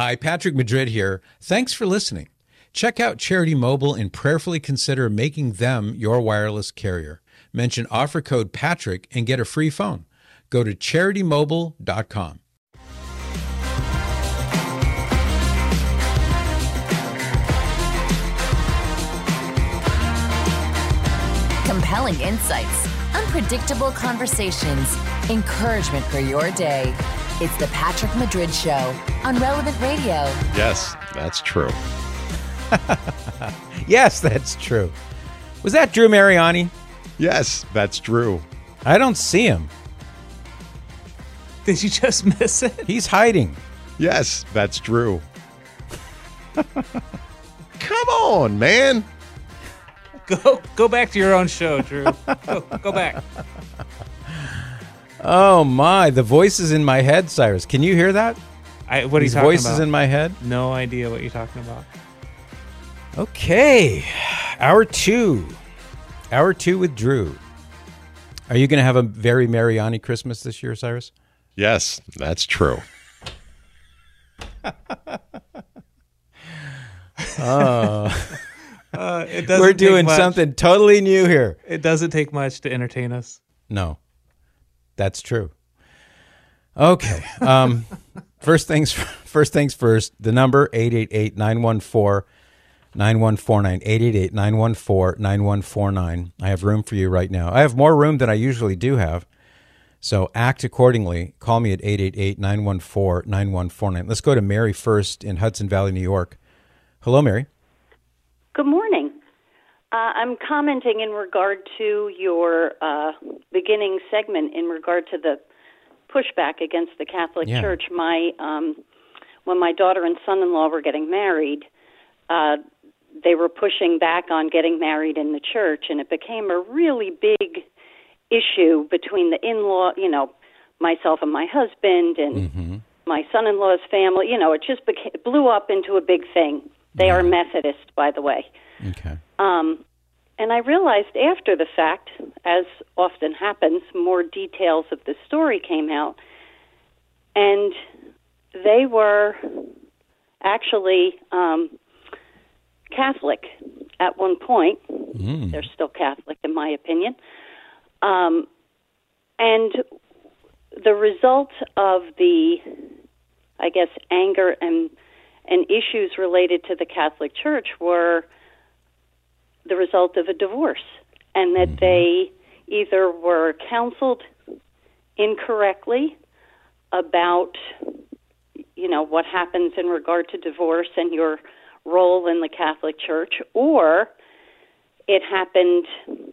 Hi, Patrick Madrid here. Thanks for listening. Check out Charity Mobile and prayerfully consider making them your wireless carrier. Mention offer code Patrick and get a free phone. Go to CharityMobile.com. Compelling insights, unpredictable conversations, encouragement for your day. It's the Patrick Madrid Show on Relevant Radio. Yes, that's true. Yes, that's true. Was that Drew Mariani? Yes, that's true. I don't see him. Did you just miss it? He's hiding. Yes, that's true. Come on, man. Go back to your own show, Drew. Go back. Oh my, the voices in my head, Cyrus. Can you hear that? What are you These talking voices about? in my head? No idea what you're talking about. Okay. Hour two with Drew. Are you going to have a very Mariani Christmas this year, Cyrus? Yes, that's true. We're doing something totally new here. It doesn't take much to entertain us. No, that's true. Okay. First things first. The number 888-914-9149. 888-914-9149. I have room for you right now. I have more room than I usually do have. So act accordingly. Call me at 888-914-9149. Let's go to Mary first in Hudson Valley, New York. Hello, Mary. Good morning. I'm commenting in regard to your beginning segment in regard to the pushback against the Catholic Church. When my daughter and son-in-law were getting married, they were pushing back on getting married in the church, and it became a really big issue between the in-law, myself and my husband and my son-in-law's family. It just blew up into a big thing. They are Methodist, by the way. Okay. And I realized after the fact, as often happens, more details of the story came out, and they were actually Catholic at one point. They're still Catholic, in my opinion. And the result of the, I guess, anger and issues related to the Catholic Church were the result of a divorce, and that they either were counseled incorrectly about, what happens in regard to divorce and your role in the Catholic Church, or it happened,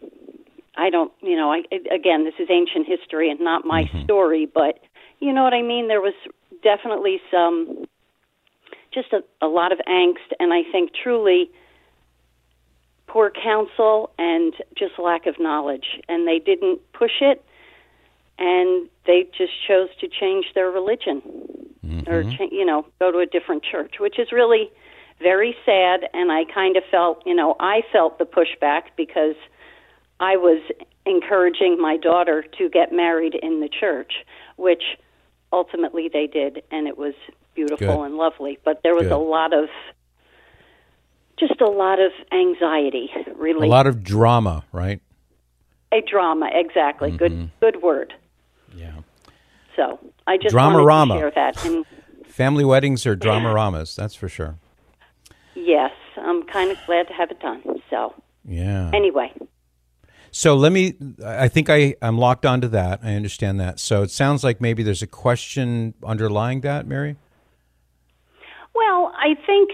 again, this is ancient history and not my story, but you know what I mean? There was definitely just a lot of angst, and I think truly poor counsel and just lack of knowledge. And they didn't push it, and they just chose to change their religion or, go to a different church, which is really very sad. And I kind of felt, I felt the pushback because I was encouraging my daughter to get married in the church, which ultimately they did, and it was beautiful and lovely. But there was a lot of anxiety, really. A lot of drama, right? A drama, exactly. Good word. Yeah. So I just Drama-rama. wanted to share that. And Family weddings are drama-ramas, that's for sure. yes, I'm kind of glad to have it done. So anyway. So I think I'm locked onto that. I understand that. So it sounds like maybe there's a question underlying that, Mary? Well, I think,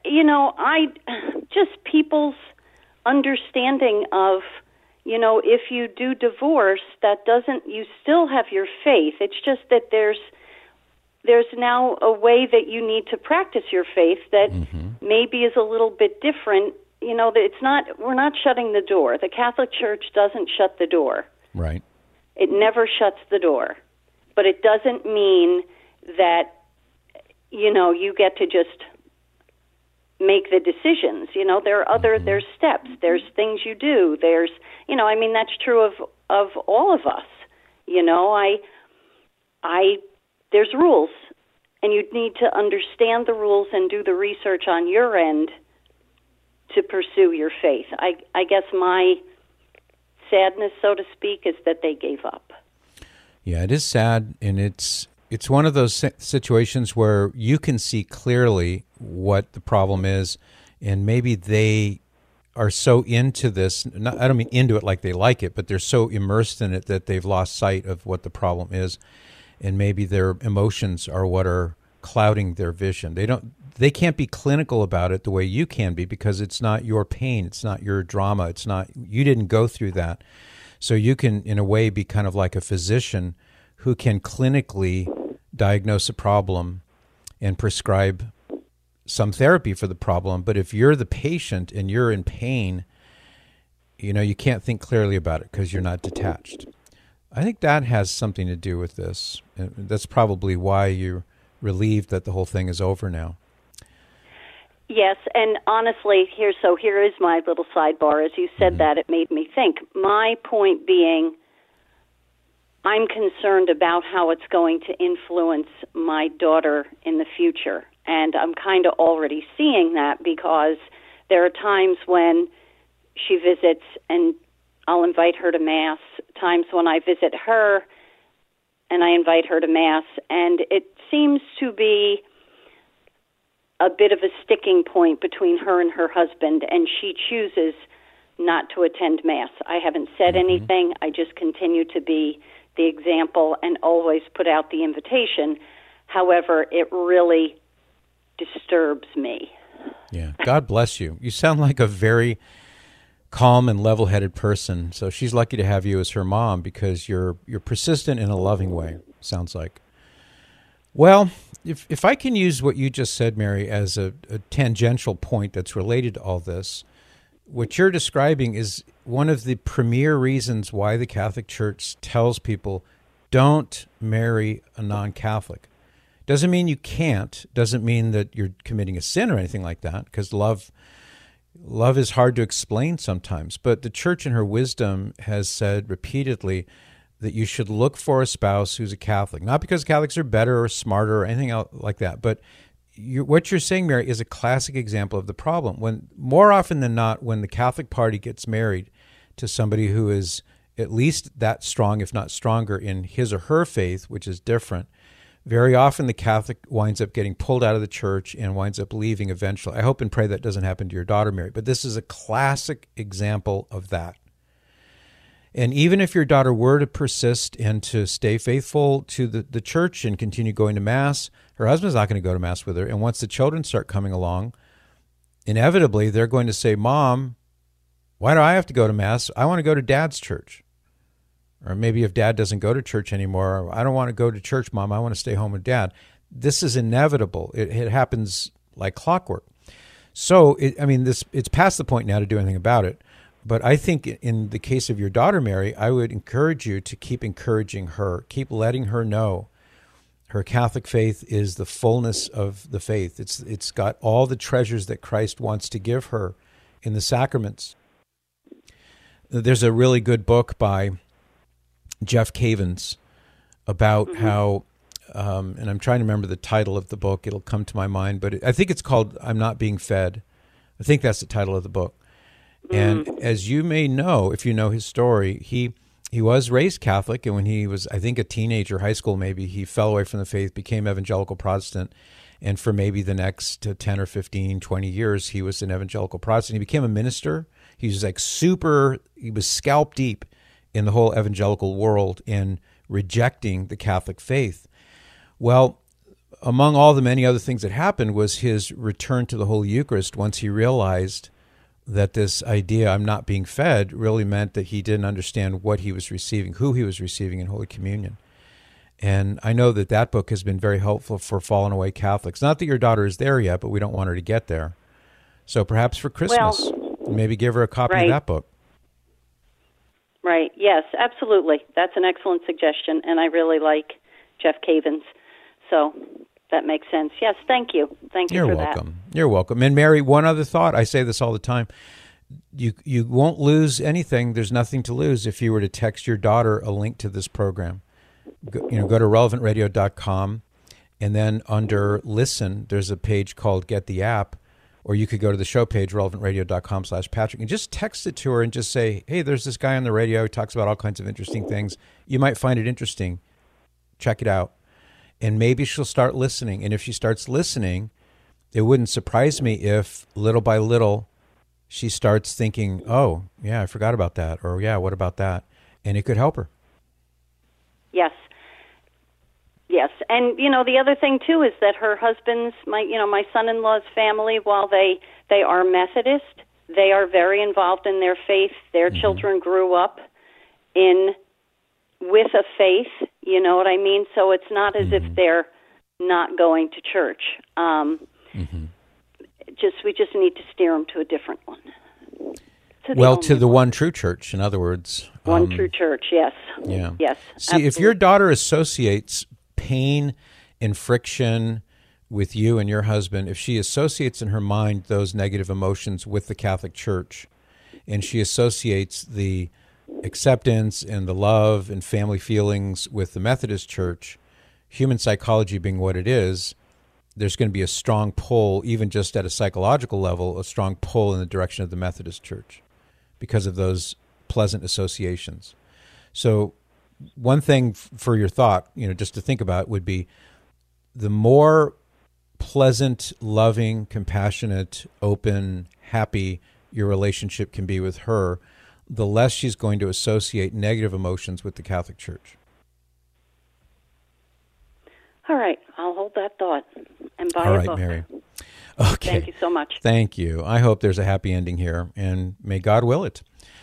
just people's understanding of, if you do divorce, you still have your faith. It's just that there's now a way that you need to practice your faith that maybe is a little bit different. We're not shutting the door. The Catholic Church doesn't shut the door. Right. It never shuts the door. But it doesn't mean that, you get to just make the decisions. There are there's steps, there's things you do, there's, that's true of all of us. There's rules and you'd need to understand the rules and do the research on your end to pursue your faith. I guess my sadness, so to speak, is that they gave up. Yeah, it is sad, and it's one of those situations where you can see clearly what the problem is, and maybe they are so into this, I don't mean into it like they like it, but they're so immersed in it that they've lost sight of what the problem is, and maybe their emotions are what are clouding their vision. They can't be clinical about it the way you can be, because it's not your pain, it's not your drama, you didn't go through that. So you can, in a way, be kind of like a physician who can clinically diagnose a problem and prescribe some therapy for the problem. But if you're the patient and you're in pain, you can't think clearly about it because you're not detached. I think that has something to do with this. And that's probably why you're relieved that the whole thing is over now. Yes, and honestly, here is my little sidebar. As you said that, it made me think. My point being, I'm concerned about how it's going to influence my daughter in the future. And I'm kind of already seeing that, because there are times when she visits and I'll invite her to Mass, times when I visit her and I invite her to Mass, and it seems to be a bit of a sticking point between her and her husband, and she chooses not to attend Mass. I haven't said anything. I just continue to be the example and always put out the invitation. However, it really disturbs me. Yeah, God bless you. You sound like a very calm and level-headed person, so she's lucky to have you as her mom, because you're persistent in a loving way, sounds like. Well, if I can use what you just said, Mary, as a tangential point that's related to all this, what you're describing is one of the premier reasons why the Catholic Church tells people, don't marry a non-Catholic. Doesn't mean you can't, doesn't mean that you're committing a sin or anything like that, because love is hard to explain sometimes. But the Church in her wisdom has said repeatedly that you should look for a spouse who's a Catholic, not because Catholics are better or smarter or anything else like that, but what you're saying, Mary, is a classic example of the problem. When more often than not, when the Catholic party gets married to somebody who is at least that strong, if not stronger, in his or her faith, which is different, very often the Catholic winds up getting pulled out of the church and winds up leaving eventually. I hope and pray that doesn't happen to your daughter, Mary, but this is a classic example of that. And even if your daughter were to persist and to stay faithful to the church and continue going to Mass, her husband's not going to go to Mass with her. And once the children start coming along, inevitably they're going to say, Mom, why do I have to go to Mass? I want to go to Dad's church. Or maybe if Dad doesn't go to church anymore, I don't want to go to church, Mom. I want to stay home with Dad. This is inevitable. It happens like clockwork. So, it's past the point now to do anything about it. But I think in the case of your daughter, Mary, I would encourage you to keep encouraging her, keep letting her know her Catholic faith is the fullness of the faith. It's got all the treasures that Christ wants to give her in the sacraments. There's a really good book by Jeff Cavins about how, and I'm trying to remember the title of the book. It'll come to my mind, but I think it's called I'm Not Being Fed. I think that's the title of the book. And as you may know, if you know his story, he was raised Catholic, and when he was, I think, a teenager, high school maybe, he fell away from the faith, became evangelical Protestant, and for maybe the next 10 or 15, 20 years, he was an evangelical Protestant. He became a minister. He was he was scalp deep in the whole evangelical world in rejecting the Catholic faith. Well, among all the many other things that happened was his return to the Holy Eucharist once he realized that this idea, I'm not being fed, really meant that he didn't understand what he was receiving, who he was receiving in Holy Communion. And I know that book has been very helpful for fallen away Catholics. Not that your daughter is there yet, but we don't want her to get there. So perhaps for Christmas, maybe give her a copy of that book. Right. Yes, absolutely. That's an excellent suggestion, and I really like Jeff Cavins. So that makes sense. Yes, thank you. Thank you for that. You're welcome. You're welcome. And Mary, one other thought. I say this all the time. You won't lose anything. There's nothing to lose if you were to text your daughter a link to this program. Go to relevantradio.com And then under Listen, there's a page called Get the App, or you could go to the show page, relevantradio.com/Patrick, and just text it to her and just say, hey, there's this guy on the radio who talks about all kinds of interesting things. You might find it interesting. Check it out. And maybe she'll start listening. And if she starts listening, it wouldn't surprise me if little by little she starts thinking, oh, yeah, I forgot about that. Or, yeah, what about that? And it could help her. Yes. Yes. And, the other thing, too, is that her husband's, my son-in-law's family, while they are Methodist, they are very involved in their faith. Their children grew up with a faith, you know what I mean? So it's not as if they're not going to church. We just need to steer them to a different one. To the one true church, in other words. One true church, yes. Yeah. Yes. See, absolutely. If your daughter associates pain and friction with you and your husband, if she associates in her mind those negative emotions with the Catholic Church, and she associates the acceptance and the love and family feelings with the Methodist Church, human psychology being what it is, there's going to be a strong pull, even just at a psychological level, a strong pull in the direction of the Methodist Church because of those pleasant associations. So one thing for your thought, just to think about would be the more pleasant, loving, compassionate, open, happy your relationship can be with her, the less she's going to associate negative emotions with the Catholic Church. All right. I'll hold that thought and buy All a right, book. Mary. Okay. Thank you so much. Thank you. I hope there's a happy ending here, and may God will it.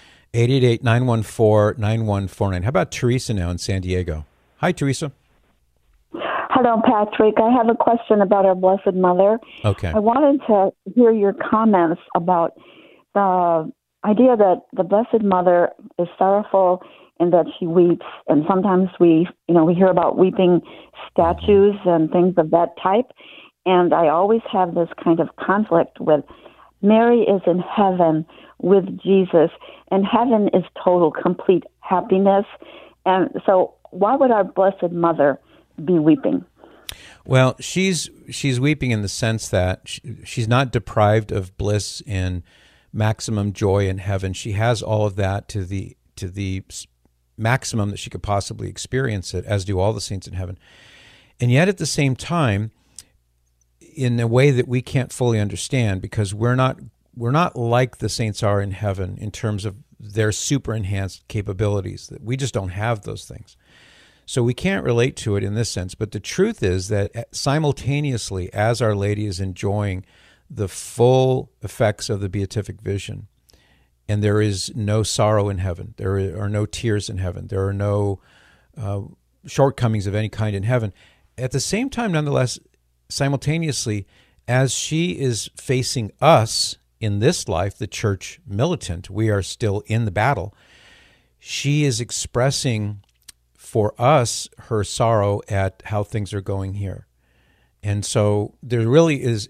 888-914-9149. How about Teresa now in San Diego? Hi, Teresa. Hello, Patrick. I have a question about our Blessed Mother. Okay. I wanted to hear your comments about the idea that the Blessed Mother is sorrowful and that she weeps. And sometimes we hear about weeping statues and things of that type. And I always have this kind of conflict with Mary is in heaven with Jesus, and heaven is total, complete happiness. And so why would our Blessed Mother be weeping? Well, she's weeping in the sense that she's not deprived of bliss and maximum joy in heaven. She has all of that to the maximum that she could possibly experience it, as do all the saints in heaven. And yet at the same time, in a way that we can't fully understand, because we're not like the saints are in heaven in terms of their super enhanced capabilities. That we just don't have those things. So we can't relate to it in this sense. But the truth is that simultaneously, as Our Lady is enjoying the full effects of the beatific vision, and there is no sorrow in heaven, there are no tears in heaven, there are no shortcomings of any kind in heaven. At the same time, nonetheless, simultaneously, as she is facing us in this life, the church militant, we are still in the battle, she is expressing for us her sorrow at how things are going here. And so there really is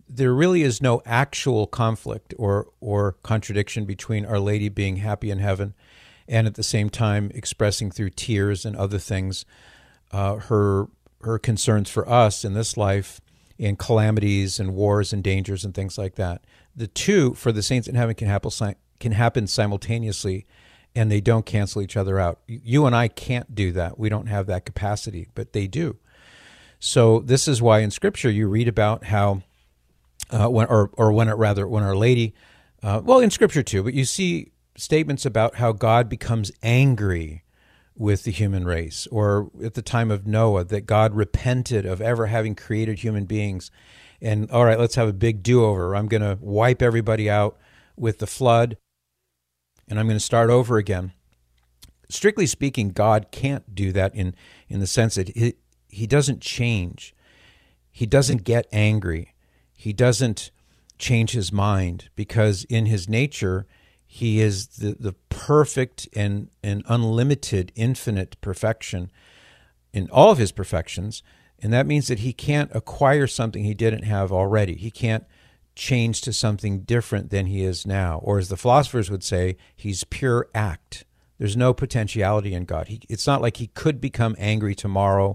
no actual conflict or contradiction between Our Lady being happy in heaven and at the same time expressing through tears and other things her concerns for us in this life in calamities and wars and dangers and things like that. The two, for the saints in heaven, can happen simultaneously, and they don't cancel each other out. You and I can't do that. We don't have that capacity, but they do. So this is why in Scripture you read about how, when Our Lady, in Scripture too, but you see statements about how God becomes angry with the human race, or at the time of Noah, that God repented of ever having created human beings. And all right, let's have a big do-over. I'm going to wipe everybody out with the flood, and I'm going to start over again. Strictly speaking, God can't do that in the sense that he doesn't change. He doesn't get angry. He doesn't change his mind, because in his nature, he is the perfect and unlimited, infinite perfection in all of his perfections. And that means that he can't acquire something he didn't have already. He can't change to something different than he is now. Or as the philosophers would say, he's pure act. There's no potentiality in God. It's not like he could become angry tomorrow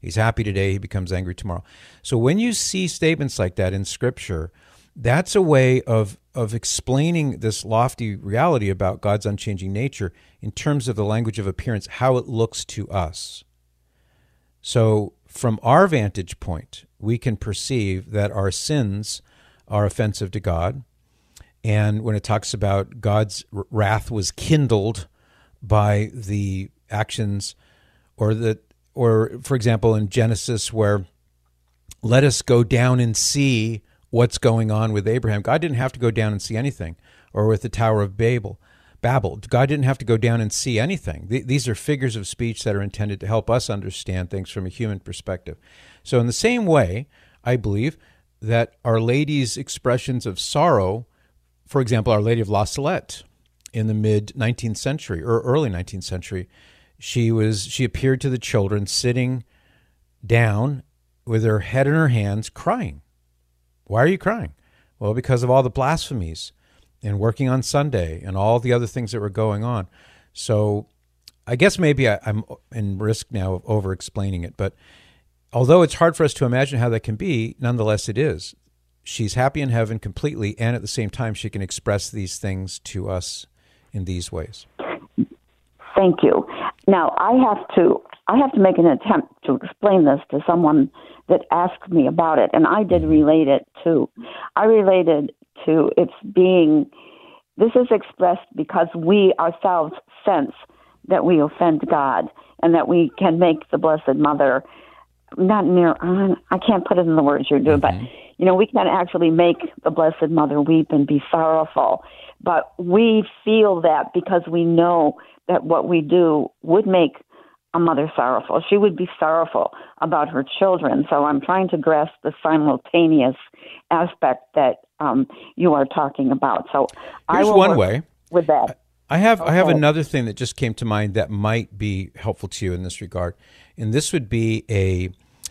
He's happy today, he becomes angry tomorrow. So when you see statements like that in Scripture, that's a way of explaining this lofty reality about God's unchanging nature in terms of the language of appearance, how it looks to us. So from our vantage point, we can perceive that our sins are offensive to God. And when it talks about God's wrath was kindled by the actions, or for example, in Genesis, where let us go down and see what's going on with Abraham. God didn't have to go down and see anything. Or with the Tower of Babel. God didn't have to go down and see anything. These are figures of speech that are intended to help us understand things from a human perspective. So in the same way, I believe that Our Lady's expressions of sorrow, for example, Our Lady of La Salette in the mid-19th century or early 19th century, she appeared to the children sitting down with her head in her hands crying. Why are you crying? Well, because of all the blasphemies and working on Sunday and all the other things that were going on. So I guess maybe I'm in risk now of over-explaining it, but although it's hard for us to imagine how that can be, nonetheless it is. She's happy in heaven completely, and at the same time she can express these things to us in these ways. Thank you. Now, I have to make an attempt to explain this to someone that asked me about it, and I did relate it to. I related to its being, this is expressed because we ourselves sense that we offend God and that we can make the Blessed Mother I can't put it in the words you do, but we can actually make the Blessed Mother weep and be sorrowful. But we feel that because we know that what we do would make a mother sorrowful. She would be sorrowful about her children. So I'm trying to grasp the simultaneous aspect that you are talking about. So here's I will one work way with that. I have another thing that just came to mind that might be helpful to you in this regard, and this would be a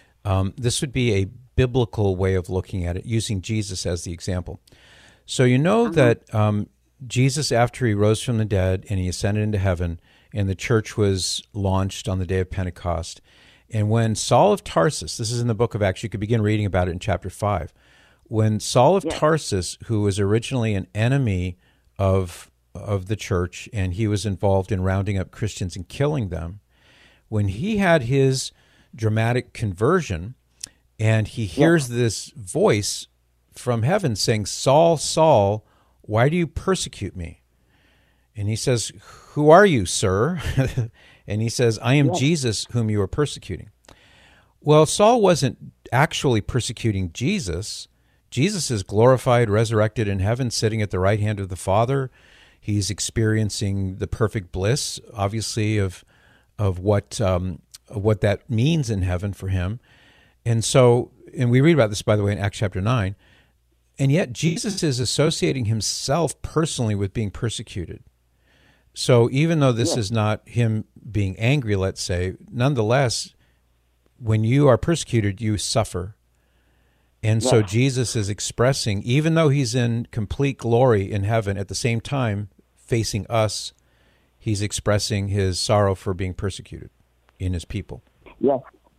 biblical way of looking at it, using Jesus as the example. So you know that Jesus, after he rose from the dead and he ascended into heaven, and the church was launched on the day of Pentecost, and when Saul of Tarsus, this is in the book of Acts, you could begin reading about it in chapter 5, when Saul of Tarsus, who was originally an enemy of the church, and he was involved in rounding up Christians and killing them, when he had his dramatic conversion, and he hears this voice from heaven saying, "Saul, Saul, why do you persecute me?" And he says, "Who are you, sir?" And he says, "I am Jesus whom you are persecuting." Well, Saul wasn't actually persecuting Jesus. Jesus is glorified, resurrected in heaven, sitting at the right hand of the Father. He's experiencing the perfect bliss, obviously, of what that means in heaven for him. And we read about this, by the way, in Acts chapter 9. And yet Jesus is associating himself personally with being persecuted. So even though this is not him being angry, let's say, nonetheless, when you are persecuted, you suffer. And so Jesus is expressing, even though he's in complete glory in heaven, at the same time facing us, he's expressing his sorrow for being persecuted in his people. Yes.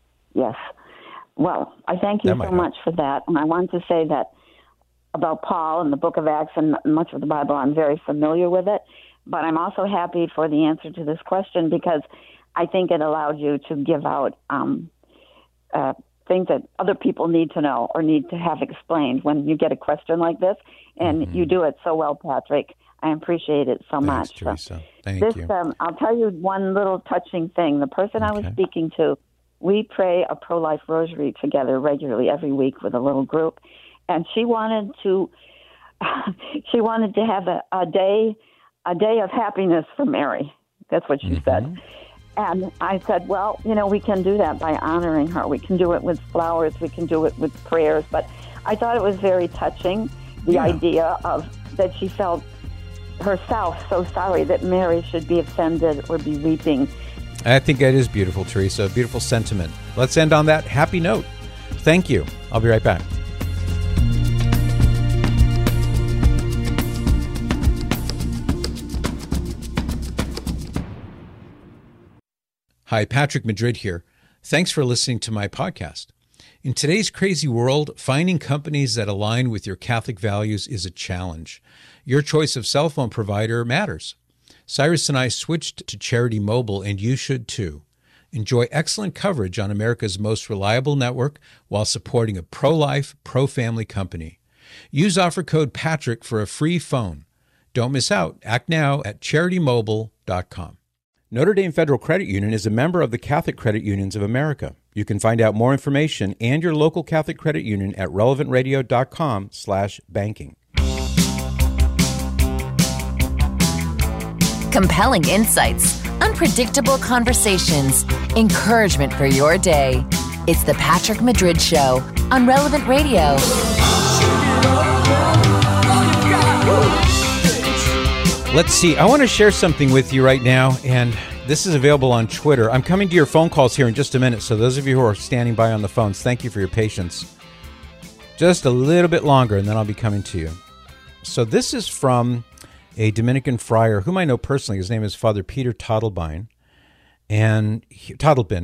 Well, I thank you so much for that. And I want to say that about Paul and the book of Acts and much of the Bible, I'm very familiar with it. But I'm also happy for the answer to this question because I think it allowed you to give out things that other people need to know or need to have explained when you get a question like this. And you do it so well, Patrick. I appreciate it so much. Teresa. Thank you. I'll tell you one little touching thing. The person I was speaking to, we pray a pro-life rosary together regularly every week with a little group. And she wanted to have a day of happiness for Mary. That's what she said. And I said, well, we can do that by honoring her. We can do it with flowers. We can do it with prayers. But I thought it was very touching, the idea of that she felt herself so sorry that Mary should be offended or be weeping. I think that is beautiful, Teresa. A beautiful sentiment. Let's end on that happy note. Thank you. I'll be right back. Hi, Patrick Madrid here. Thanks for listening to my podcast. In today's crazy world, finding companies that align with your Catholic values is a challenge. Your choice of cell phone provider matters. Cyrus and I switched to Charity Mobile, and you should too. Enjoy excellent coverage on America's most reliable network while supporting a pro-life, pro-family company. Use offer code Patrick for a free phone. Don't miss out. Act now at CharityMobile.com. Notre Dame Federal Credit Union is a member of the Catholic Credit Unions of America. You can find out more information and your local Catholic Credit Union at relevantradio.com/banking. Compelling insights, unpredictable conversations, encouragement for your day. It's the Patrick Madrid Show on Relevant Radio. Let's see. I want to share something with you right now, and this is available on Twitter. I'm coming to your phone calls here in just a minute, so those of you who are standing by on the phones, thank you for your patience. Just a little bit longer, and then I'll be coming to you. So this is from a Dominican friar whom I know personally. His name is Father Peter Todleben, and he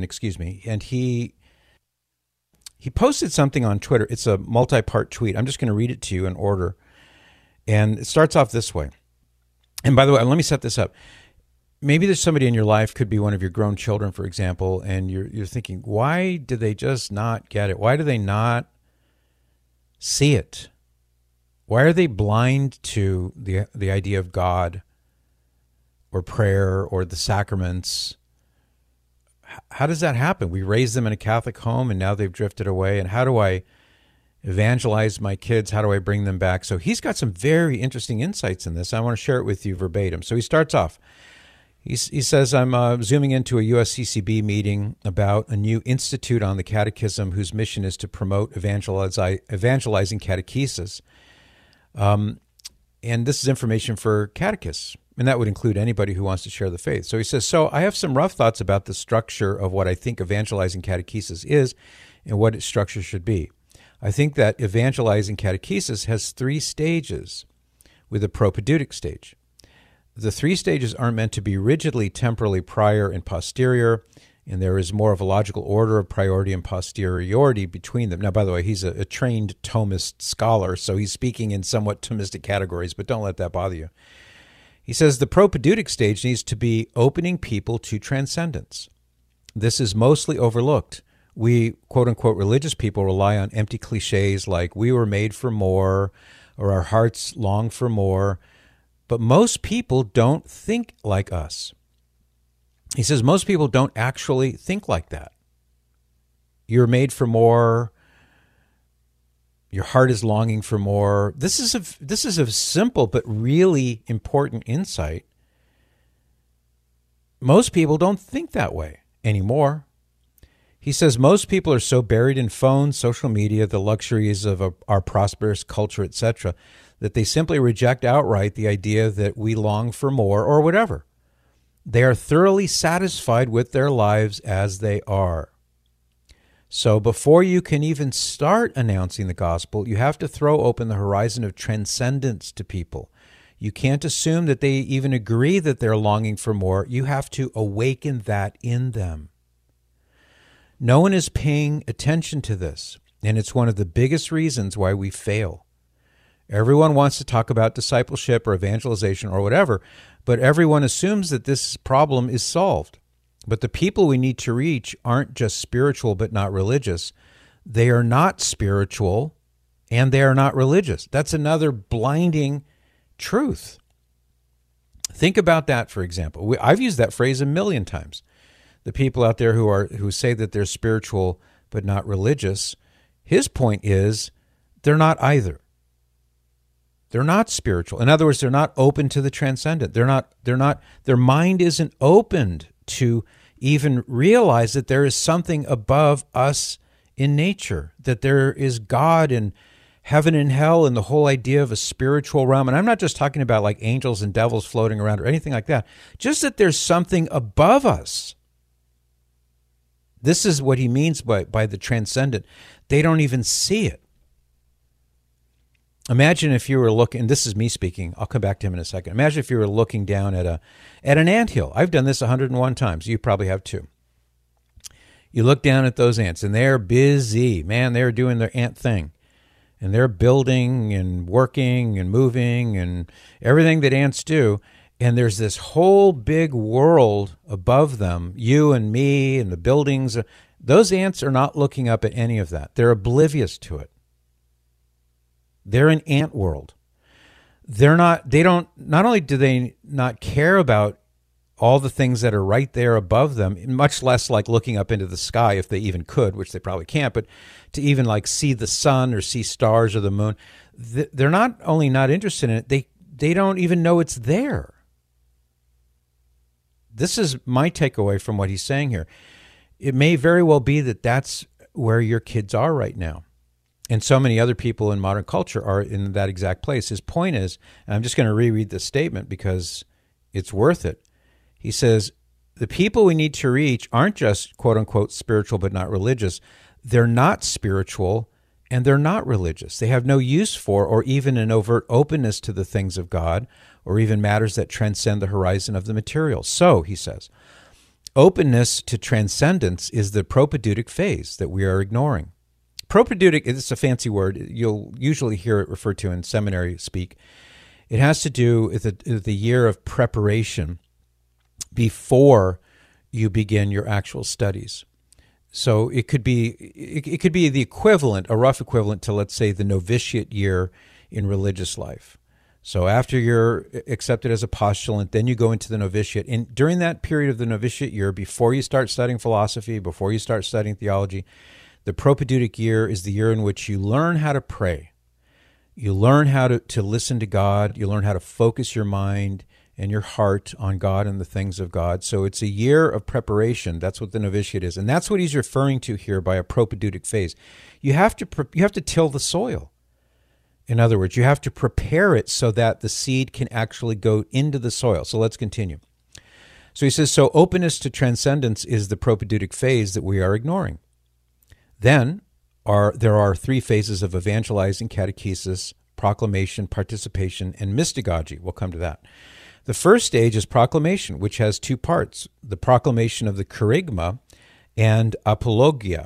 posted something on Twitter. It's a multi-part tweet. I'm just going to read it to you in order, and it starts off this way. And by the way, let me set this up. Maybe there's somebody in your life, could be one of your grown children, for example, and you're thinking, why do they just not get it? Why do they not see it? Why are they blind to the idea of God or prayer or the sacraments? How does that happen? We raised them in a Catholic home and now they've drifted away. And how do I evangelize my kids? How do I bring them back? So he's got some very interesting insights in this. I want to share it with you verbatim. So he starts off. He says, I'm zooming into a USCCB meeting about a new institute on the catechism whose mission is to promote evangelizing catechesis. And this is information for catechists, and that would include anybody who wants to share the faith. So he says, so I have some rough thoughts about the structure of what I think evangelizing catechesis is and what its structure should be. I think that evangelizing catechesis has 3 stages with a propedeutic stage. The 3 stages aren't meant to be rigidly temporally prior and posterior, and there is more of a logical order of priority and posteriority between them. Now, by the way, he's a trained Thomist scholar, so he's speaking in somewhat Thomistic categories, but don't let that bother you. He says the propedeutic stage needs to be opening people to transcendence. This is mostly overlooked. We, quote-unquote, religious people rely on empty cliches like we were made for more or our hearts long for more, but most people don't think like us. He says most people don't actually think like that. You're made for more. Your heart is longing for more. This is a simple but really important insight. Most people don't think that way anymore. He says most people are so buried in phones, social media, the luxuries of our prosperous culture, etc., that they simply reject outright the idea that we long for more or whatever. They are thoroughly satisfied with their lives as they are. So before you can even start announcing the gospel, you have to throw open the horizon of transcendence to people. You can't assume that they even agree that they're longing for more. You have to awaken that in them. No one is paying attention to this, and it's one of the biggest reasons why we fail. Everyone wants to talk about discipleship or evangelization or whatever, but everyone assumes that this problem is solved. But the people we need to reach aren't just spiritual but not religious. They are not spiritual and they are not religious. That's another blinding truth. Think about that, for example. I've used that phrase a million times. The people out there who say that they're spiritual but not religious, his point is they're not either. They're not spiritual. In other words, they're not open to the transcendent. Their mind isn't opened to even realize that there is something above us in nature, that there is God and heaven and hell and the whole idea of a spiritual realm. And I'm not just talking about like angels and devils floating around or anything like that. Just that there's something above us. This is what he means by the transcendent. They don't even see it. Imagine if you were looking, and this is me speaking, I'll come back to him in a second. Imagine if you were looking down at an anthill. I've done this 101 times. You probably have too. You look down at those ants, and they're busy. Man, they're doing their ant thing. And they're building and working and moving and everything that ants do. And there's this whole big world above them, you and me and the buildings. Those ants are not looking up at any of that. They're oblivious to it. They're in ant world. Not only do they not care about all the things that are right there above them, much less like looking up into the sky if they even could, which they probably can't, but to even like see the sun or see stars or the moon, they're not only not interested in it, they don't even know it's there. This is my takeaway from what he's saying here. It may very well be that that's where your kids are right now. And so many other people in modern culture are in that exact place. His point is, and I'm just going to reread this statement because it's worth it. He says, the people we need to reach aren't just, quote unquote, spiritual but not religious. They're not spiritual and they're not religious. They have no use for or even an overt openness to the things of God or even matters that transcend the horizon of the material. So, he says, openness to transcendence is the propedeutic phase that we are ignoring. Propedeutic is a fancy word. You'll usually hear it referred to in seminary speak. It has to do with the year of preparation before you begin your actual studies. So it could be the equivalent, a rough equivalent to, let's say, the novitiate year in religious life. So after you're accepted as a postulant, then you go into the novitiate. And during that period of the novitiate year, before you start studying philosophy, before you start studying theology, the propedeutic year is the year in which you learn how to pray. You learn how to listen to God. You learn how to focus your mind and your heart on God and the things of God. So it's a year of preparation. That's what the novitiate is. And that's what he's referring to here by a propedeutic phase. You have to till the soil. In other words, you have to prepare it so that the seed can actually go into the soil. So let's continue. So he says, so openness to transcendence is the propedeutic phase that we are ignoring. Then there are three phases of evangelizing, catechesis, proclamation, participation, and mystagogy. We'll come to that. The first stage is proclamation, which has two parts, the proclamation of the kerygma and apologia,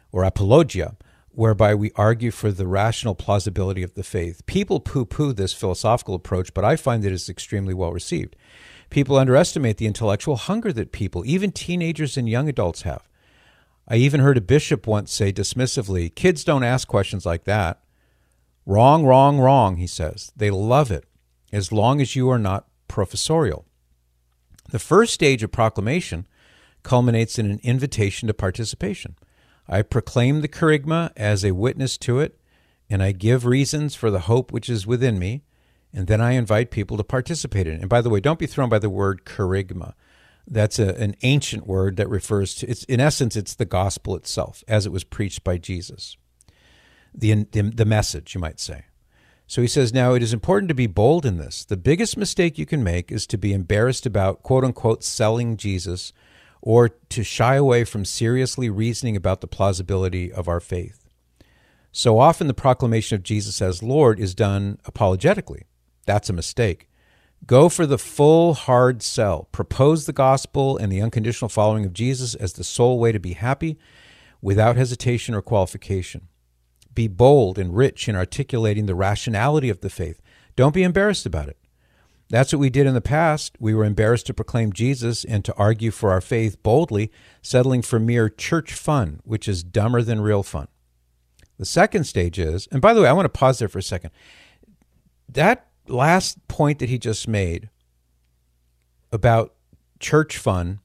whereby we argue for the rational plausibility of the faith. People poo-poo this philosophical approach, but I find that it's extremely well received. People underestimate the intellectual hunger that people, even teenagers and young adults, have. I even heard a bishop once say dismissively, kids don't ask questions like that. Wrong, wrong, wrong, he says. They love it, as long as you are not professorial. The first stage of proclamation culminates in an invitation to participation. I proclaim the kerygma as a witness to it, and I give reasons for the hope which is within me, and then I invite people to participate in it. And by the way, don't be thrown by the word kerygma. That's an ancient word that refers to, in essence, it's the gospel itself, as it was preached by Jesus. The message, you might say. So he says, now it is important to be bold in this. The biggest mistake you can make is to be embarrassed about, quote unquote, selling Jesus, or to shy away from seriously reasoning about the plausibility of our faith. So often the proclamation of Jesus as Lord is done apologetically. That's a mistake. Go for the full hard sell. Propose the gospel and the unconditional following of Jesus as the sole way to be happy without hesitation or qualification. Be bold and rich in articulating the rationality of the faith. Don't be embarrassed about it. That's what we did in the past. We were embarrassed to proclaim Jesus and to argue for our faith boldly, settling for mere church fun, which is dumber than real fun. The second stage is, and by the way, I want to pause there for a second. That last point that he just made about church fun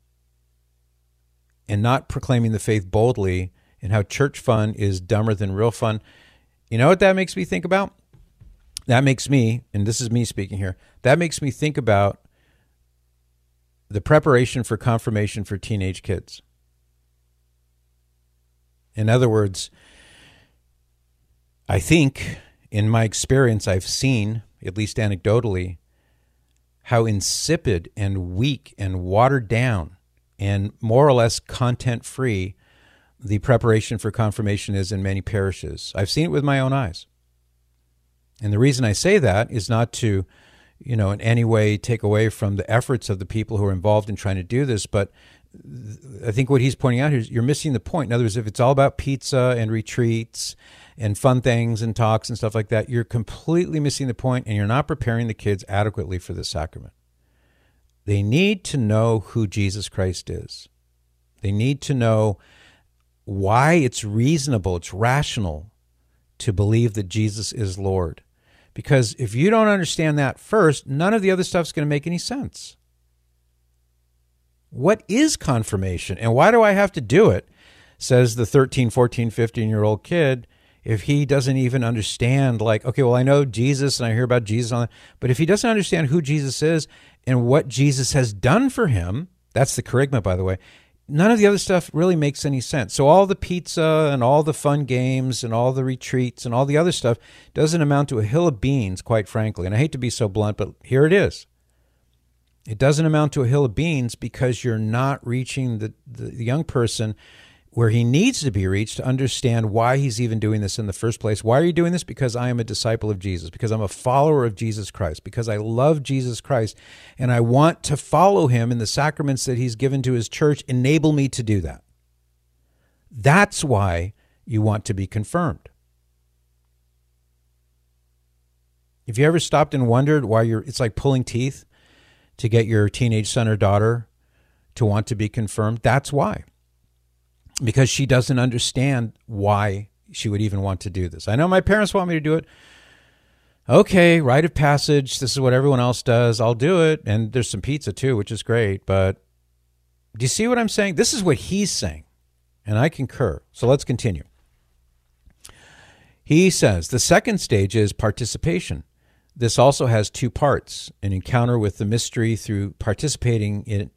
and not proclaiming the faith boldly and how church fun is dumber than real fun, you know what that makes me think about? That makes me, and this is me speaking here, that makes me think about the preparation for confirmation for teenage kids. In other words, I think, in my experience, I've seen, at least anecdotally, how insipid and weak and watered down and more or less content-free the preparation for confirmation is in many parishes. I've seen it with my own eyes. And the reason I say that is not to, in any way take away from the efforts of the people who are involved in trying to do this, but I think what he's pointing out here is you're missing the point. In other words, if it's all about pizza and retreats and fun things and talks and stuff like that, you're completely missing the point, and you're not preparing the kids adequately for this sacrament. They need to know who Jesus Christ is. They need to know why it's reasonable, it's rational to believe that Jesus is Lord. Because if you don't understand that first, none of the other stuff's going to make any sense. What is confirmation, and why do I have to do it, says the 13, 14, 15-year-old kid, if he doesn't even understand, like, okay, well, I know Jesus and I hear about Jesus, but if he doesn't understand who Jesus is and what Jesus has done for him, that's the kerygma, by the way, none of the other stuff really makes any sense. So all the pizza and all the fun games and all the retreats and all the other stuff doesn't amount to a hill of beans, quite frankly. And I hate to be so blunt, but here it is. It doesn't amount to a hill of beans because you're not reaching the young person where he needs to be reached to understand why he's even doing this in the first place. Why are you doing this? Because I am a disciple of Jesus, because I'm a follower of Jesus Christ, because I love Jesus Christ, and I want to follow him in the sacraments that he's given to his church. Enable me to do that. That's why you want to be confirmed. Have you ever stopped and wondered why it's like pulling teeth to get your teenage son or daughter to want to be confirmed? That's why. Because she doesn't understand why she would even want to do this. I know my parents want me to do it. Okay, rite of passage. This is what everyone else does. I'll do it. And there's some pizza too, which is great. But do you see what I'm saying? This is what he's saying. And I concur. So let's continue. He says the second stage is participation. This also has two parts: an encounter with the mystery through participating in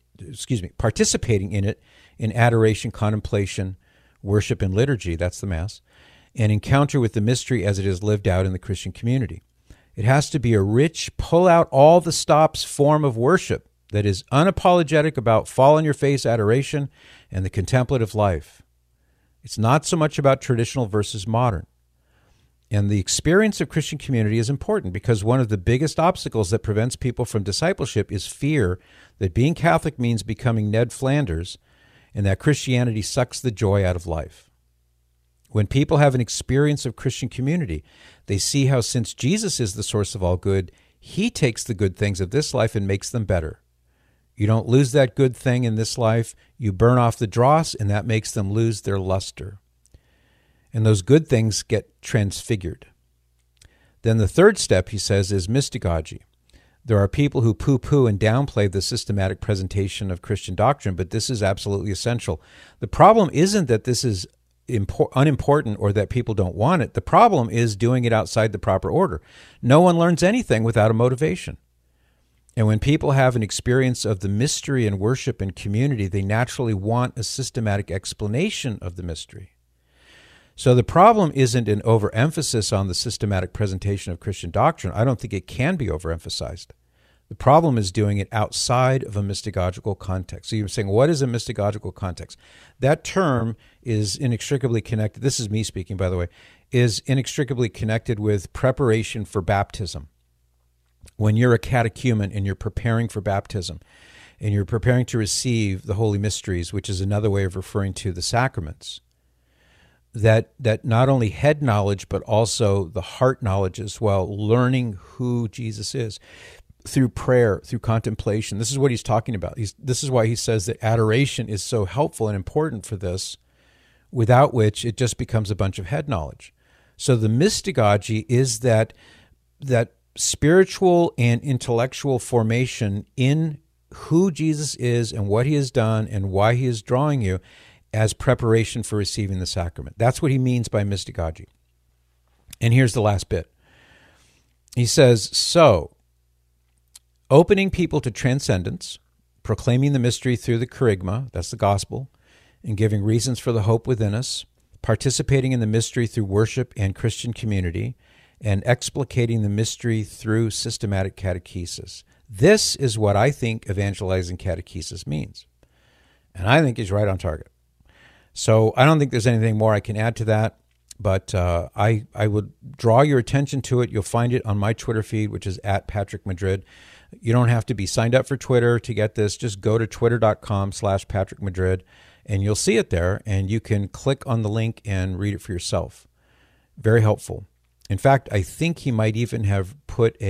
it in adoration, contemplation, worship, and liturgy. That's the Mass. An encounter with the mystery as it is lived out in the Christian community. It has to be a rich, pull out all the stops form of worship that is unapologetic about fall-on-your-face adoration and the contemplative life. It's not so much about traditional versus modern. And the experience of Christian community is important because one of the biggest obstacles that prevents people from discipleship is fear that being Catholic means becoming Ned Flanders and that Christianity sucks the joy out of life. When people have an experience of Christian community, they see how since Jesus is the source of all good, he takes the good things of this life and makes them better. You don't lose that good thing in this life, you burn off the dross, and that makes them lose their luster. And those good things get transfigured. Then the third step, he says, is mystagogy. There are people who poo-poo and downplay the systematic presentation of Christian doctrine, but this is absolutely essential. The problem isn't that this is unimportant or that people don't want it. The problem is doing it outside the proper order. No one learns anything without a motivation. And when people have an experience of the mystery and worship and community, they naturally want a systematic explanation of the mystery. So the problem isn't an overemphasis on the systematic presentation of Christian doctrine. I don't think it can be overemphasized. The problem is doing it outside of a mystagogical context. So you're saying, what is a mystagogical context? That term is inextricably connected, this is me speaking, by the way, is inextricably connected with preparation for baptism. When you're a catechumen and you're preparing for baptism, and you're preparing to receive the holy mysteries, which is another way of referring to the sacraments, that not only head knowledge, but also the heart knowledge as well, learning who Jesus is through prayer, through contemplation. This is what he's talking about. This is why he says that adoration is so helpful and important for this, without which it just becomes a bunch of head knowledge. So the mystagogy is that spiritual and intellectual formation in who Jesus is and what he has done and why he is drawing you as preparation for receiving the sacrament. That's what he means by mystagogy. And here's the last bit. He says, so, opening people to transcendence, proclaiming the mystery through the kerygma, that's the gospel, and giving reasons for the hope within us, participating in the mystery through worship and Christian community, and explicating the mystery through systematic catechesis. This is what I think evangelizing catechesis means. And I think he's right on target. So I don't think there's anything more I can add to that. But I would draw your attention to it. You'll find it on my Twitter feed, which is @PatrickMadrid. You don't have to be signed up for Twitter to get this. Just go to twitter.com/PatrickMadrid, and you'll see it there, and you can click on the link and read it for yourself. Very helpful. In fact, I think he might even have put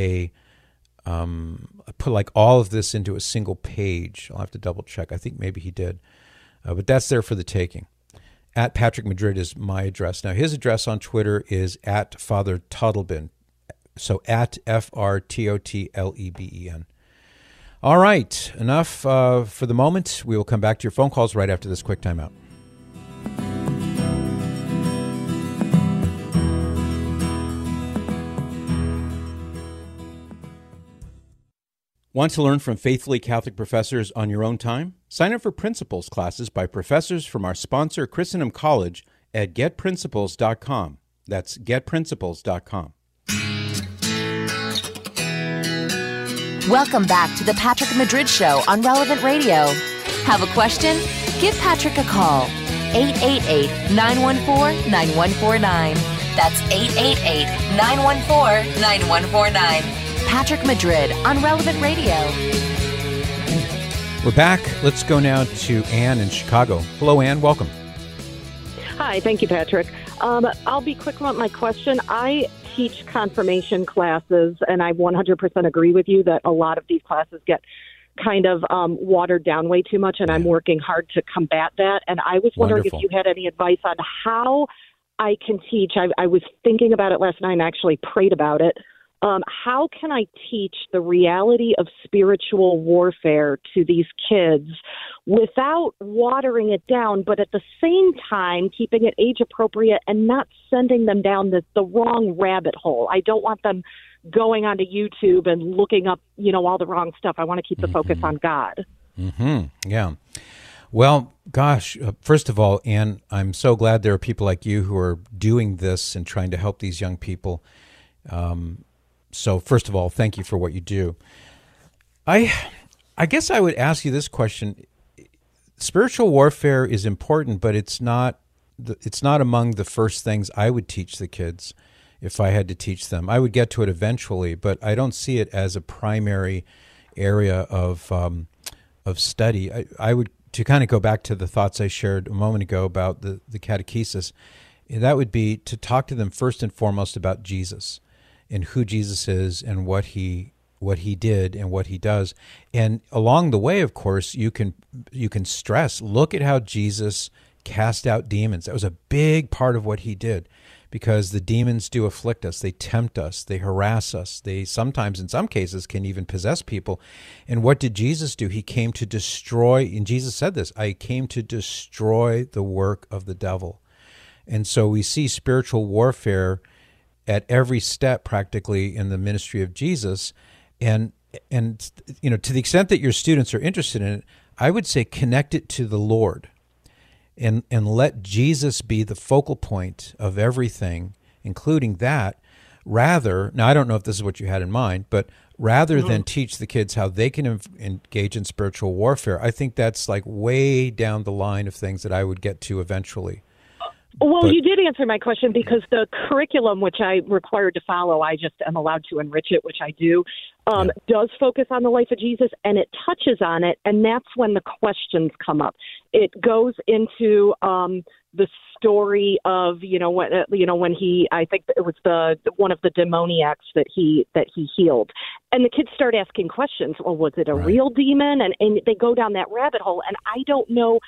like all of this into a single page. I'll have to double check. I think maybe he did. But that's there for the taking. @PatrickMadrid is my address. Now, his address on Twitter is @FatherTotleben. So @FRTOTLEBEN. All right, enough for the moment. We will come back to your phone calls right after this quick timeout. Want to learn from faithfully Catholic professors on your own time? Sign up for Principles classes by professors from our sponsor, Christendom College, at getprinciples.com. That's getprinciples.com. Welcome back to the Patrick Madrid Show on Relevant Radio. Have a question? Give Patrick a call. 888-914-9149. That's 888-914-9149. Patrick Madrid on Relevant Radio. We're back. Let's go now to Ann in Chicago. Hello, Ann. Welcome. Hi. Thank you, Patrick. I'll be quick about my question. I teach confirmation classes, and I 100% agree with you that a lot of these classes get kind of watered down way too much, and I'm working hard to combat that. And I was wondering if you had any advice on how I can teach. I was thinking about it last night and actually prayed about it. How can I teach the reality of spiritual warfare to these kids without watering it down, but at the same time keeping it age appropriate and not sending them down the wrong rabbit hole? I don't want them going onto YouTube and looking up, all the wrong stuff. I want to keep the focus on God. Yeah. Well, gosh, first of all, Ann, I'm so glad there are people like you who are doing this and trying to help these young people. So first of all, thank you for what you do. I guess I would ask you this question. Spiritual warfare is important, but it's not among the first things I would teach the kids if I had to teach them. I would get to it eventually, but I don't see it as a primary area of study. I would, to kind of go back to the thoughts I shared a moment ago about the catechesis, that would be to talk to them first and foremost about Jesus and who Jesus is and what he did and what he does. And along the way, of course, you can stress, look at how Jesus cast out demons. That was a big part of what he did, because the demons do afflict us. They tempt us. They harass us. They sometimes, in some cases, can even possess people. And what did Jesus do? He came to destroy, and Jesus said this, I came to destroy the work of the devil. And so we see spiritual warfare at every step practically in the ministry of Jesus. And to the extent that your students are interested in it, I would say connect it to the Lord and let Jesus be the focal point of everything, including that, rather, now I don't know if this is what you had in mind, but rather than teach the kids how they can engage in spiritual warfare, I think that's like way down the line of things that I would get to eventually. Well, you did answer my question, because the curriculum, which I'm required to follow, I just am allowed to enrich it, which I do, does focus on the life of Jesus, and it touches on it, and that's when the questions come up. It goes into the story of when he, I think it was one of the demoniacs that he healed, and the kids start asking questions. Well, was it a real demon? And they go down that rabbit hole, and I don't know.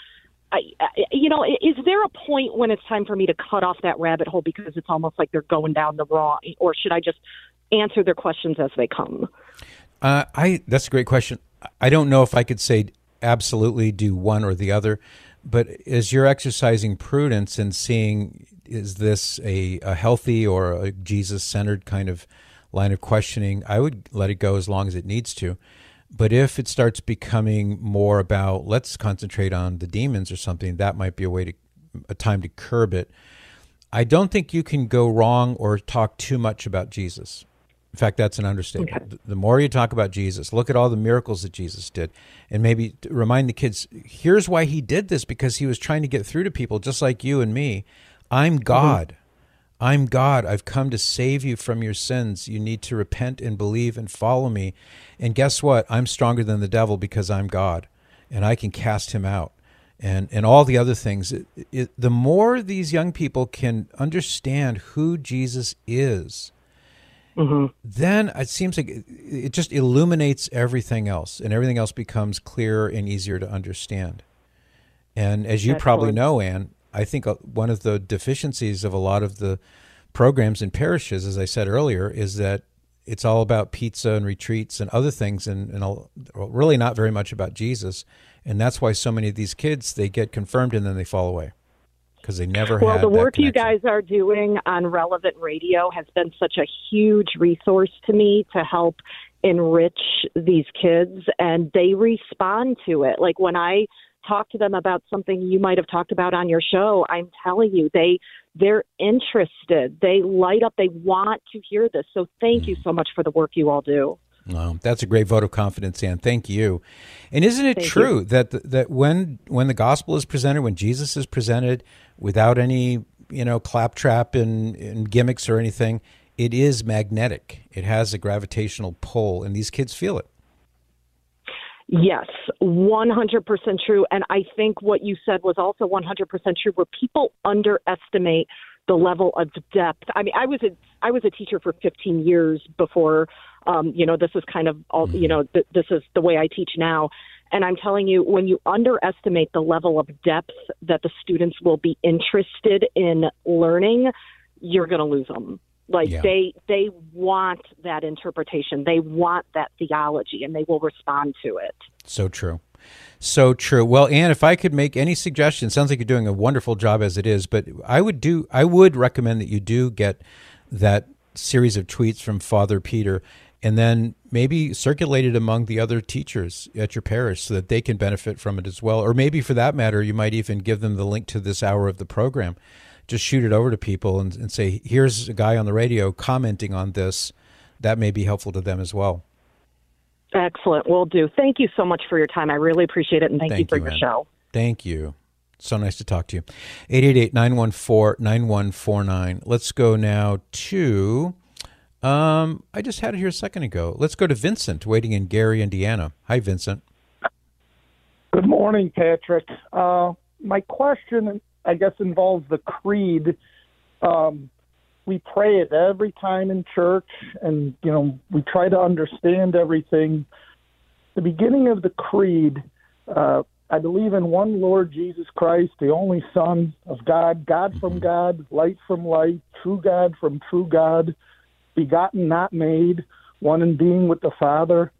Is there a point when it's time for me to cut off that rabbit hole because it's almost like they're going down the wrong, or should I just answer their questions as they come? That's a great question. I don't know if I could say absolutely do one or the other, but as you're exercising prudence and seeing, is this a healthy or a Jesus-centered kind of line of questioning, I would let it go as long as it needs to. But if it starts becoming more about, let's concentrate on the demons or something, that might be a time to curb it. I don't think you can go wrong or talk too much about Jesus. In fact, that's an understatement. Okay. The more you talk about Jesus, look at all the miracles that Jesus did, and maybe remind the kids, here's why he did this, because he was trying to get through to people just like you and me. I'm God. I'm God. I've come to save you from your sins. You need to repent and believe and follow me. And guess what? I'm stronger than the devil because I'm God, and I can cast him out. And all the other things. The more these young people can understand who Jesus is, then it seems like it just illuminates everything else, and everything else becomes clearer and easier to understand. And as you probably know, Ann, I think one of the deficiencies of a lot of the programs in parishes, as I said earlier, is that it's all about pizza and retreats and other things, and really not very much about Jesus. And that's why so many of these kids, they get confirmed and then they fall away because they never had that connection. Well, the work you guys are doing on Relevant Radio has been such a huge resource to me to help enrich these kids, and they respond to it. Like when I talk to them about something you might have talked about on your show, I'm telling you, they're interested. They light up. They want to hear this. So thank you so much for the work you all do. Well, that's a great vote of confidence, Ann. Thank you. And isn't it true that when the gospel is presented, when Jesus is presented without any claptrap and gimmicks or anything, it is magnetic. It has a gravitational pull, and these kids feel it. Yes, 100% true. And I think what you said was also 100% true, where people underestimate the level of depth. I mean, I was a teacher for 15 years before, this is kind of all, this is the way I teach now. And I'm telling you, when you underestimate the level of depth that the students will be interested in learning, you're going to lose them. They want that interpretation. They want that theology, and they will respond to it. So true. So true. Well, Ann, if I could make any suggestions, sounds like you're doing a wonderful job as it is, but I would recommend that you do get that series of tweets from Father Peter and then maybe circulate it among the other teachers at your parish so that they can benefit from it as well. Or maybe for that matter, you might even give them the link to this hour of the program. Just shoot it over to people and say, here's a guy on the radio commenting on this. That may be helpful to them as well. Excellent. Will do. Thank you so much for your time. I really appreciate it, and thank you for your show. Thank you. So nice to talk to you. 888-914-9149. Let's go now to, I just had it here a second ago. Let's go to Vincent, waiting in Gary, Indiana. Hi, Vincent. Good morning, Patrick. My question, I guess, involves the creed. We pray it every time in church, and, we try to understand everything. The beginning of the creed, I believe in one Lord Jesus Christ, the only Son of God, God from God, light from light, true God from true God, begotten, not made, one in being with the Father.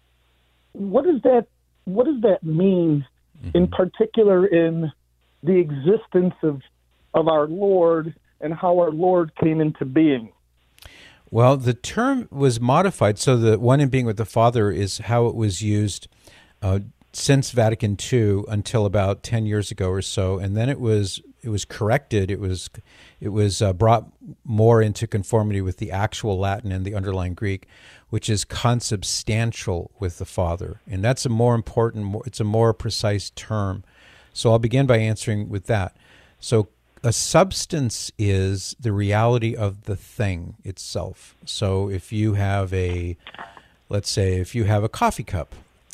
What does that mean in particular in the existence of our Lord and how our Lord came into being? Well, the term was modified, so the one in being with the Father is how it was used since Vatican II until about 10 years ago or so, and then it was corrected. It was brought more into conformity with the actual Latin and the underlying Greek, which is consubstantial with the Father, and that's a more important. It's a more precise term. So I'll begin by answering with that. So a substance is the reality of the thing itself. So if you have let's say if you have a coffee cup,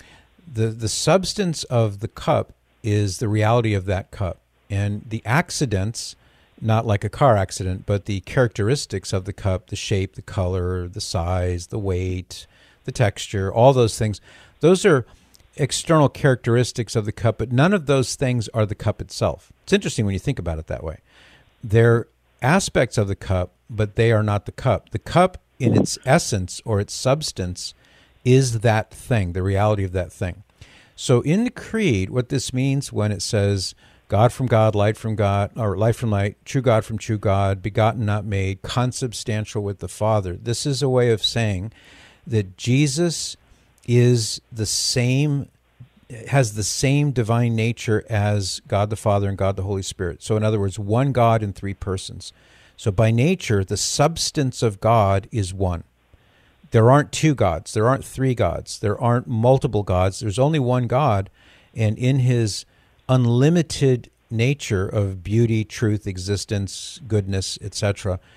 the substance of the cup is the reality of that cup. And the accidents, not like a car accident, but the characteristics of the cup, the shape, the color, the size, the weight, the texture, all those things, those are external characteristics of the cup, but none of those things are the cup itself. It's interesting when you think about it that way. They're aspects of the cup, but they are not the cup. The cup in its essence or its substance is that thing, the reality of that thing. So in the creed, what this means when it says God from God, light from God, or light from light, true God from true God, begotten, not made, consubstantial with the Father, this is a way of saying that Jesus is the same, has the same divine nature as God the Father and God the Holy Spirit. So in other words, one God in three persons. So by nature, the substance of God is one. There aren't two gods. There aren't three gods. There aren't multiple gods. There's only one God, and in his unlimited nature of beauty, truth, existence, goodness, etc.,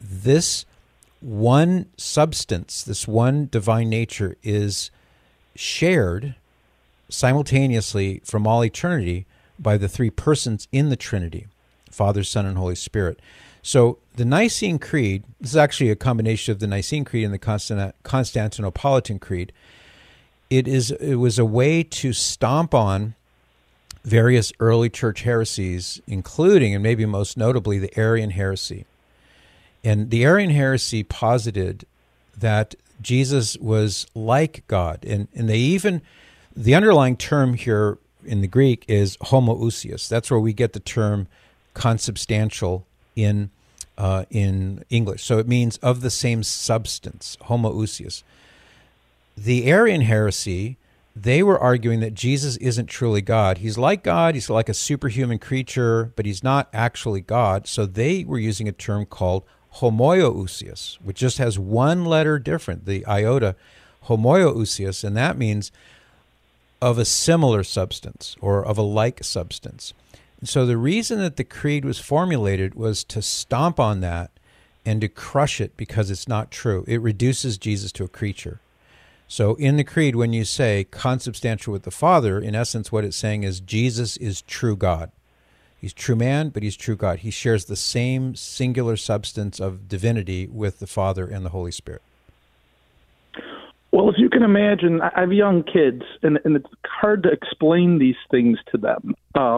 this one substance, this one divine nature is shared simultaneously from all eternity by the three persons in the Trinity, Father, Son, and Holy Spirit. So the Nicene Creed, this is actually a combination of the Nicene Creed and the Constantinopolitan Creed. It was a way to stomp on various early church heresies, including, and maybe most notably, the Arian heresy. And the Arian heresy posited that Jesus was like God. And they even, the underlying term here in the Greek is homoousios. That's where we get the term consubstantial in English. So it means of the same substance, homoousios. The Arian heresy, they were arguing that Jesus isn't truly God. He's like God, he's like a superhuman creature, but he's not actually God. So they were using a term called homoousios, which just has one letter different, the iota, homoousios, and that means of a similar substance or of a like substance. And so the reason that the creed was formulated was to stomp on that and to crush it because it's not true. It reduces Jesus to a creature. So in the creed, when you say consubstantial with the Father, in essence what it's saying is Jesus is true God. He's true man, but he's true God. He shares the same singular substance of divinity with the Father and the Holy Spirit. Well, if you can imagine, I have young kids, and it's hard to explain these things to them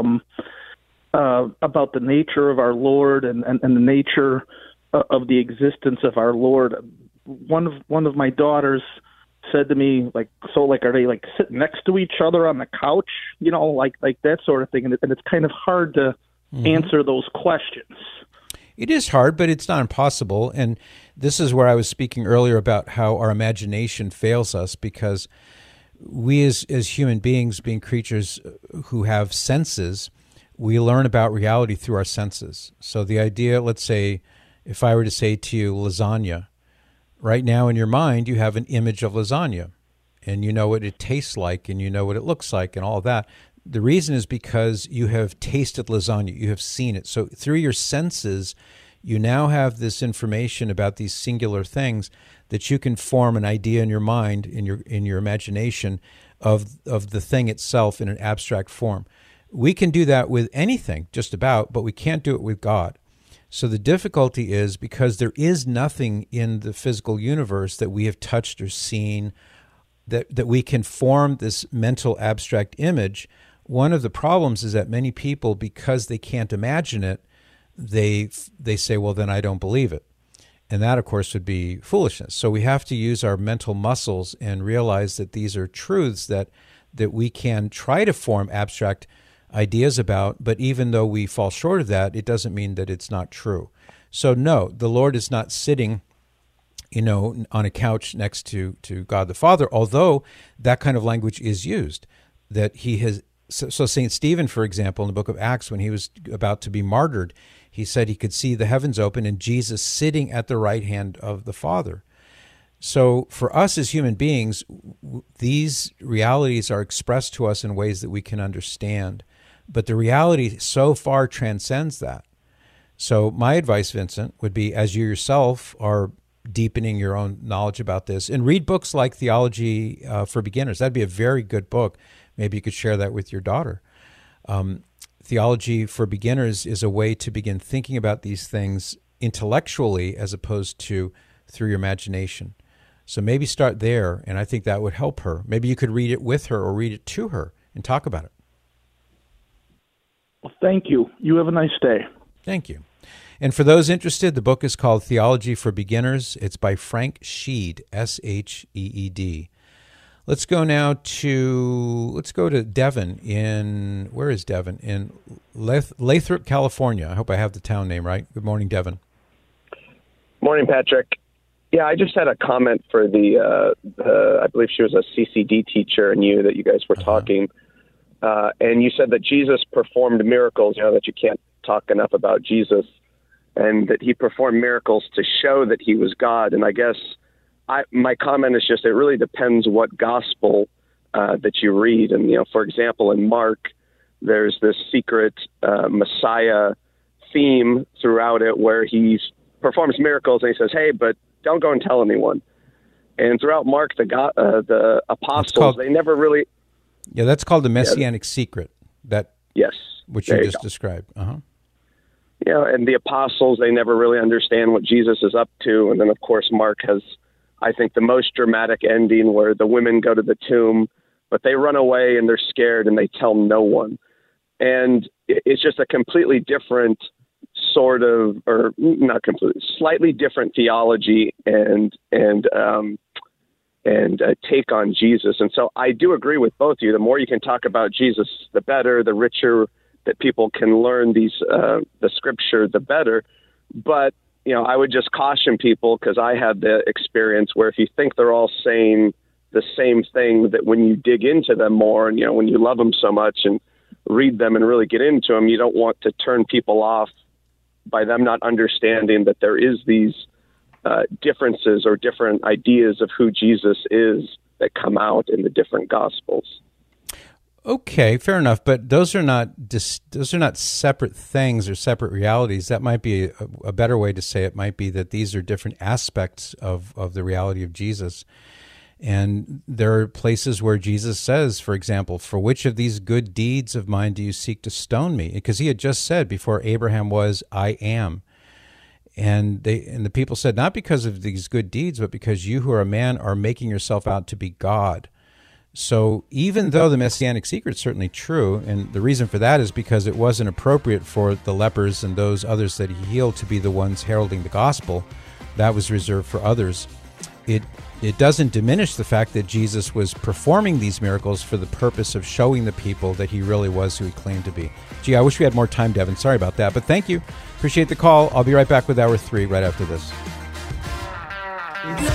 about the nature of our Lord and the nature of the existence of our Lord. One of my daughters said to me, are they like sitting next to each other on the couch, like that sort of thing, and it's kind of hard to answer those questions. It is hard, but it's not impossible. And this is where I was speaking earlier about how our imagination fails us, because we as human beings, being creatures who have senses, we learn about reality through our senses. So the idea, let's say, if I were to say to you lasagna, right now in your mind you have an image of lasagna, and you know what it tastes like, and you know what it looks like, and all of that. The reason is because you have tasted lasagna, you have seen it. So through your senses, you now have this information about these singular things that you can form an idea in your mind, in your imagination, of the thing itself in an abstract form. We can do that with anything, just about, but we can't do it with God. So the difficulty is because there is nothing in the physical universe that we have touched or seen that we can form this mental abstract image. One of the problems is that many people, because they can't imagine it, they say, well, then I don't believe it. And that, of course, would be foolishness. So we have to use our mental muscles and realize that these are truths that we can try to form abstract ideas about, but even though we fall short of that, it doesn't mean that it's not true. So no, the Lord is not sitting, on a couch next to God the Father, although that kind of language is used, that he has. So St. Stephen, for example, in the book of Acts, when he was about to be martyred, he said he could see the heavens open and Jesus sitting at the right hand of the Father. So for us as human beings, these realities are expressed to us in ways that we can understand. But the reality so far transcends that. So my advice, Vincent, would be, as you yourself are deepening your own knowledge about this, and read books like Theology for Beginners. That'd be a very good book. Maybe you could share that with your daughter. Theology for Beginners is a way to begin thinking about these things intellectually as opposed to through your imagination. So maybe start there, and I think that would help her. Maybe you could read it with her or read it to her and talk about it. Well, thank you. You have a nice day. Thank you. And for those interested, the book is called Theology for Beginners. It's by Frank Sheed, S-H-E-E-D. Let's go to Devin where is Devin? In Lathrop, California. I hope I have the town name right. Good morning, Devin. Morning, Patrick. Yeah, I just had a comment for I believe she was a CCD teacher and that you guys were talking. And you said that Jesus performed miracles, that you can't talk enough about Jesus, and that he performed miracles to show that he was God. And I guess my comment is just, it really depends what gospel that you read. And, for example, in Mark, there's this secret Messiah theme throughout it where he's performs miracles, and he says, "Hey, but don't go and tell anyone." And throughout Mark, the apostles, they never really. Yeah, that's called the Messianic secret. Which you just described. And the apostles, they never really understand what Jesus is up to. And then, of course, Mark has, I think, the most dramatic ending where the women go to the tomb, but they run away and they're scared and they tell no one. And it's just a completely different sort of, or not completely, slightly different theology and a take on Jesus. And so I do agree with both of you. The more you can talk about Jesus, the better, the richer that people can learn the scripture, the better. But, I would just caution people, because I had the experience where if you think they're all saying the same thing, that when you dig into them more and, when you love them so much and read them and really get into them, you don't want to turn people off by them not understanding that there is these differences or different ideas of who Jesus is that come out in the different Gospels. Okay, fair enough, but those are not separate things or separate realities. That might be a better way to say it. Might be that these are different aspects of the reality of Jesus. And there are places where Jesus says, for example, "For which of these good deeds of mine do you seek to stone me?" Because he had just said, "Before Abraham was, I am." And the people said, "Not because of these good deeds, but because you who are a man are making yourself out to be God." So even though the Messianic secret is certainly true, and the reason for that is because it wasn't appropriate for the lepers and those others that he healed to be the ones heralding the gospel, that was reserved for others. It doesn't diminish the fact that Jesus was performing these miracles for the purpose of showing the people that he really was who he claimed to be. Gee, I wish we had more time, Devin. Sorry about that, but thank you. Appreciate the call. I'll be right back with Hour 3 right after this.